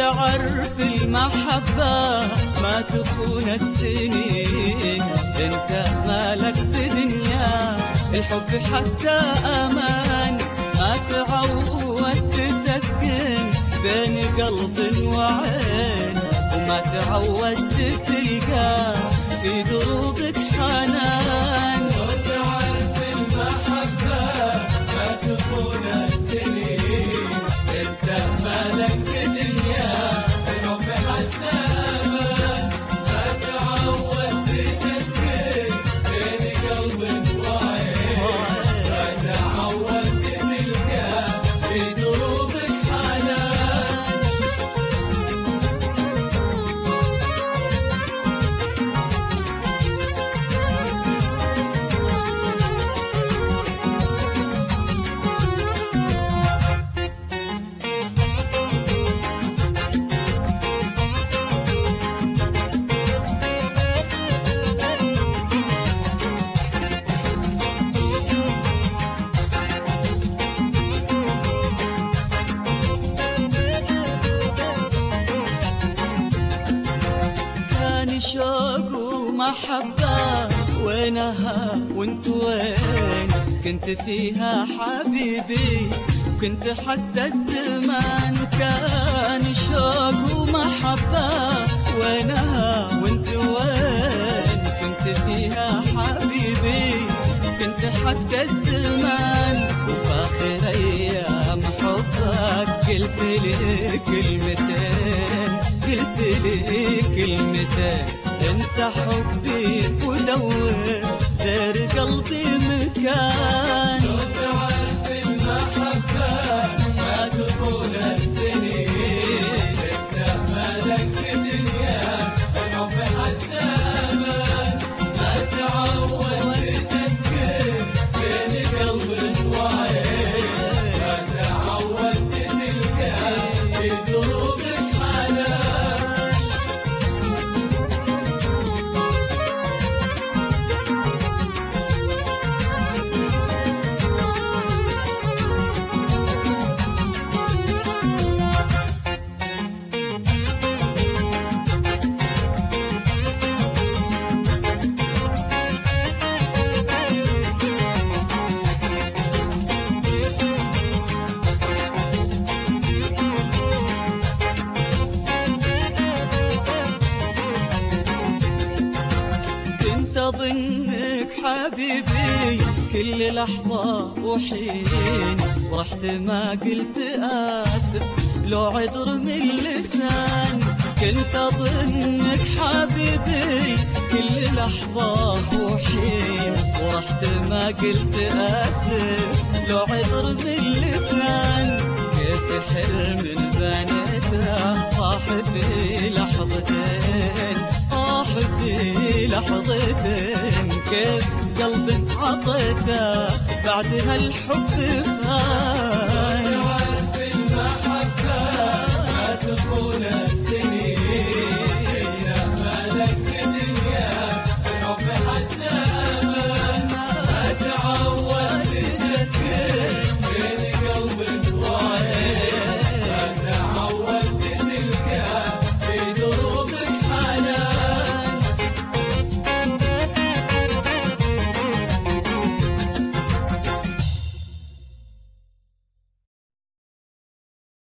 تعرف المحبة ما تخون السنين، انت مالك بدنيا الحب حتى امان، ما تعودت تسكن بين قلب وعين، وما تعودت تلقى في دروبك حنان. وتعرف المحبة ما تخون السنين، انت مالك بدنيا الحب حتى امان، ما تعودت تسكن بين قلب وعين، ما تعودت تلقى في دروبك حنان. شوق ومحبة وينها وانت وين؟ كنت فيها حبيبي كنت حتى الزمان. كان شوق ومحبة وينها وانت وين؟ كنت فيها حبيبي كنت حتى الزمان. وفاخر ايام حبك قلت لي كلمتين، قلت لي كلمتين، انسى حبي ودور غير قلبي مكان. لو تعرف المحبة ما تخون السنين، انت مالك بدنيا الحب حتى امان، ما تعودت تسكن بين قلب وعين، ما تعودت تلقى في دروبك حنان. أظنك حبيبي كل لحظة وحين، ورحت ما قلت آسف لو عذر من اللسان. كنت أظنك حبيبي كل لحظة وحين، ورحت ما قلت آسف لو عذر من اللسان. كيف حلم بنيته طاح في لحظتين، طاح في لحظتين. كيف قلبك عطيته بعدها الحب فات.